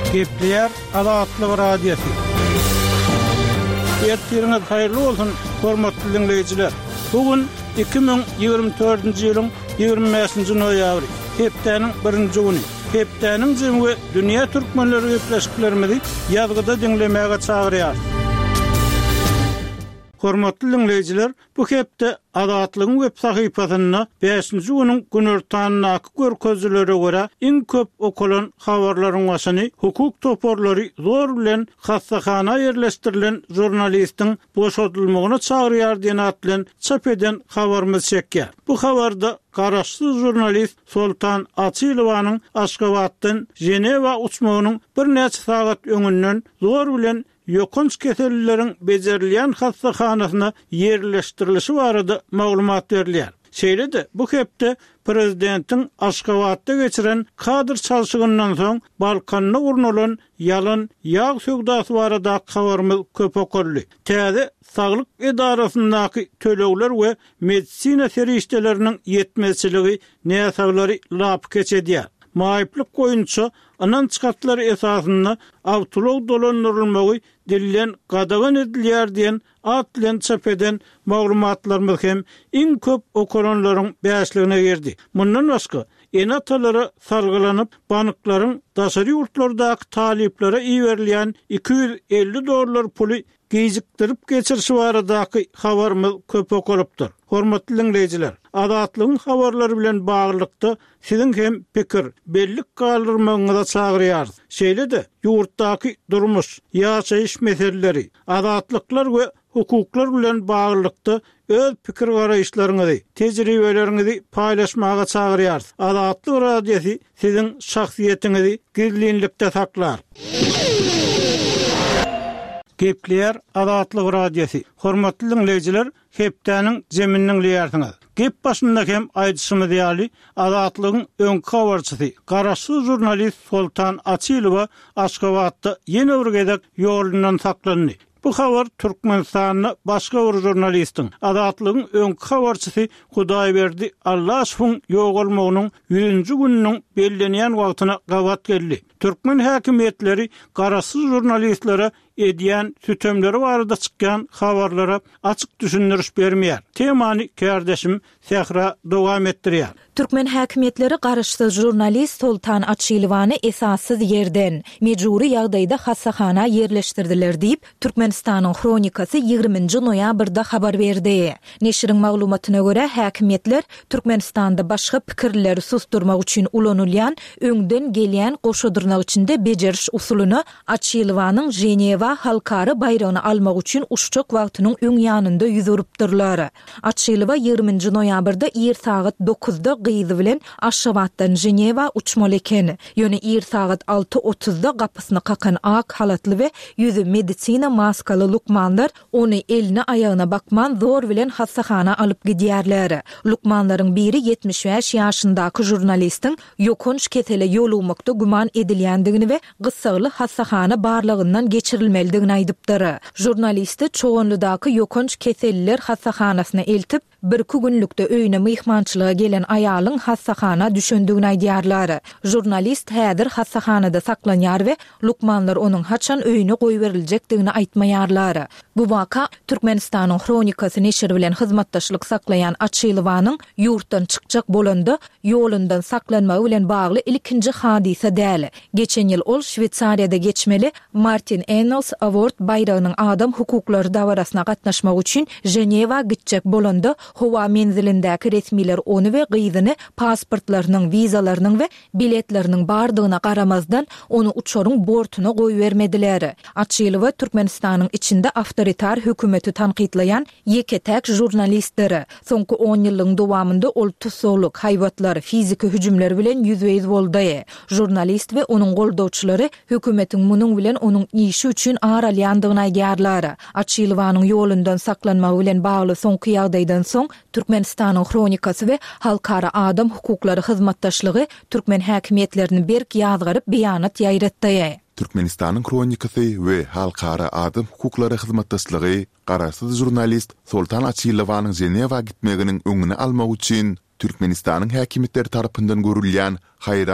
Gepler Adatlyk radiosu. Ertiriniz hayırlı olsun, hormatly dinleyijiler. Bugün 2024-nji ýylyň 25-nji noýabry, hepdeniň 1-nji güni. Hepdeniň jemgy dünýä türkmenleri gepleşiklerimizi ýazgyda dinlemäge çagyrýar. Hormatly dinleyijiler, bu hepde Adatlygyň web sahypasyna 5-nji güniň günörtanyna görkezlere görä iň köp okulan habarlaryň başyny hukuk toporlary zor bilen hassahana ýerleşdirilen jurnalistiň boşadylmagyna çagyrýar diýen atlan çap eden habarymyz çekýär. Bu habarda garaşsyz jurnalist Sultan Açylowanyň Aşgabatdan Jenewa uçmagynyň bir neçe sagat öňünden zor bilen ýokunç kesellilerin bejerilýän hassahanasyna ýerleşdirilişi barada maglumat berilýär. Şeýle-de bu hepde prezidentiň Aşgabatda geçiren kadr çalşygyndan soň Balkanyna urnulan ýalan ýağ söwdasy barada habarymyz köp okurly. Täze saglyk edarasyndaky tölegler we medisina serişdeleriniň ýetmezçiligi näsaglary lap keçedýär. Maýyplyk goýunça anan çykatlar esasyny awtolog dolandyrylmagy dililen gadagan edilýär diýen atlan çap eden maglumatlarymyz hem iň köp okulanlaryň bäşligine girdi. Mundan başga enatalary salgylanyp banklaryň daşary ýurtlardaky talyplere iýerilýän $250 puly gejikdirip geçirişi baradaky habarymyz köp okulypdyr. Hormatly dinleyijiler, Adatlygyň habarlary bilen baglykda siziň hem pikir, bellik galdyrmagyňyza çagyrýar. Şeýle-de ýurtdaky durmuş, ýaşaýyş meseleleri, adatlyklar we hukuklar bilen baglykda öz pikir garaýşlaryňyzy, tejribeleriňizi paýlaşmaga çagyrýar. Adatlyk radiosu siziň şahsiýetinizi gizlinlikde saklar. Gepler Adatlyk radiosu. Hormatly dinleyijiler, hepdeniň jeminiň liýarsyňyz. Gep başynda hem aýdyşymyz ýaly Adatlygyň öňki habarçysy, garaşsyz jurnalist Sultan Açylowa Aşgabatda ýene bir gezek ýolundan saklandy. Bu habar Türkmenistanyň başga bir jurnalistiň, Adatlygyň öňki habarçysy Hudaýberdi Allaşowyň ýogalmagynyň 100-nji gününiň bellenýän wagtyna gawat geldi. Türkmen häkimetleri garaşsyz jurnalistlere edýän sütemleri barada çykýan habarlara açyk düşündiriş bermeýär. Temany kardeşim Sehra dowam etdirýär. Türkmen häkimetleri garaşsyz jurnalist Sultan Açylowany esassız ýerden mejburi ýagdaýda hassahana ýerleşdirdiler diýip Türkmenistanyň Kronikasy 20-nji noýabrda habar berdi. Neşriň maglumatyna görä häkimetler Türkmenistanda başga pikirleri susturmak üçin ulanylýan öňden gelýän goşadyrnak içinde bejeriş usulyny Açylowanyň Jenewa halkary bayragyny almak üçin uşçak wagtynyň öň ýanynda ýüzüripdirler. Açylowa 20-nji noýabrda ýer saat 9-da gyzy bilen Aşgabatdan Jenewa uçmaly eken. Ýöne ýer saat 6:30-da gapysyny kakan ak halatly we ýüzi medisina maskaly lukmanlar ony eline aýagyna bakman zor bilen hassahana alyp gidýärler. Lukmanlaryň biri 75 ýaşyndaky jurnalistiň ýokunç kesele ýolumakda guman edilýändigini we gyssaly hassahana barlygyndan geçirilmeligini aýdypdyr. Jurnalisti çoğunludaky ýokunç keselliler hassahanasyna eltip bir-iki günlükde öýüne myhmançylyga gelen aýalyň hassahana düşündigini aýdýarlar. Jurnalist häzir hassahanada saklanýar we lukmanlar onuň haçan öýüne goýberilejekdigini aýtmaýarlar. Bu waka Türkmenistanyň Kronikasy neşri bilen hyzmatdaşlyk saklayan Açylowanyň ýurtdan çykjak bolanda ýolundan saklanmagy bilen bagly ilkinji hadisa däl. Geçen ýyl ol Şwetsariýada geçmeli Martin Ennals Award bayragynyň adam hukuklary dawarasyna gatnaşmak üçin Jenewa gitjek bolanda howa menzilindäki resmiler ony we gyzyny pasportlarynyň, vizalarynyň we biletleriniň bardygyna garamazdan onu uçaryň bortuna goýbermediler. Açylowa Türkmenistanyň içinde awtoritar hökümeti tanqidlayan ýeketäk jurnalistleri. Soňky 10 ýylyň dowamında ol tusogluk, haýwatlar, fiziki hüjümler bilen ýüzbeýiz boldy. Jurnalist we onuň goldawçylary hökümetiň munyň bilen onuň işi üçin aralýandygyny aýdýarlar. Açylowanyň ýolundan saklanmagy bilen bagly soňky ýagdaýdan soň Türkmenistanyň Kronikasy we halkara adam hukuklary hyzmatdaşlygy Türkmen häkimetlerini berk ýazgaryp beýanat ýaýratdy. Türkmenistanyň Kronikasy we halkara adam hukuklary hyzmatdaşlygy garaşsyz jurnalist Sultan Açylowanyň Jenewa gitmeginiň öňüne almak üçin Türkmenistanyň häkimetleri tarapyndan görülýän hayra